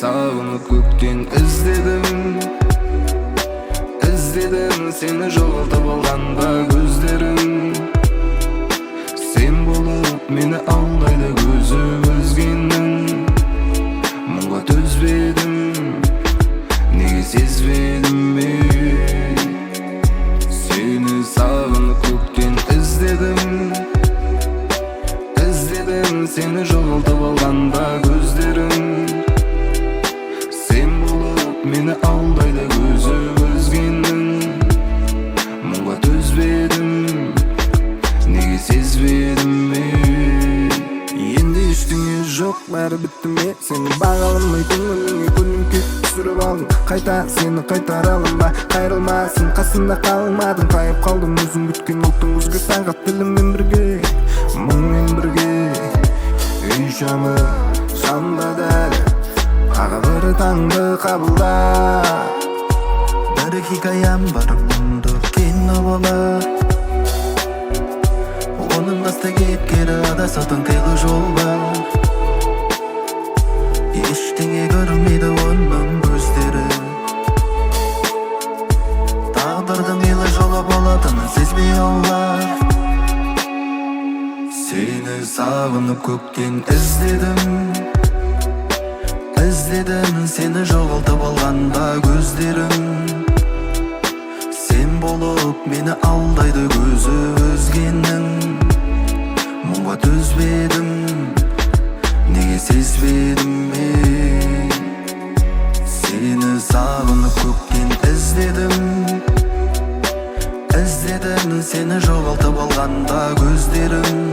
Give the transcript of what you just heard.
sağınıp köktен izledim. Seni жоғалтып алғанда көздерім. Sen болып мені алдайды көзі өзгенің. Мұңға төзбедім, неге сезбедім мен. Seni sağınıp köktен izledim. Seni жоғалтып алғанда көздерім. Sen болып мені алдайды көзі өзгенің. Мұңға төзбедім, неге сезбедім мен. Енді ештеңе жоқ, бәрі бітті ме? Сені бағаламай көңіліңе көлеңке түсіріп алдым. Қайта сені қайтара алам ба? Қайрылмасын, қасында қалмадың. Тайып қалдым өзің күткен ұлттың өзге сағат тіліммен бірге, мұңмен бірге. Үй шамы шамда дәл, тағы бір таңды қабылда. Бір хикаям бар мұнды кино болар. Оның аста кеткелі адасатын қилы жол бар. Ештеңе көрмейді оның көздері. Тағдырдың қилы жолы болатынын сезбей олар. Seni sağınıp köktен izledim. Seni жоғалтып алғанда көздерім. Sen болып мені алдайды көзі өзгенің. Мұңға төзбедім, неге сезбедім мен. Seni sağınıp köktен izledim. Seni жоғалтып алғанда көздерім.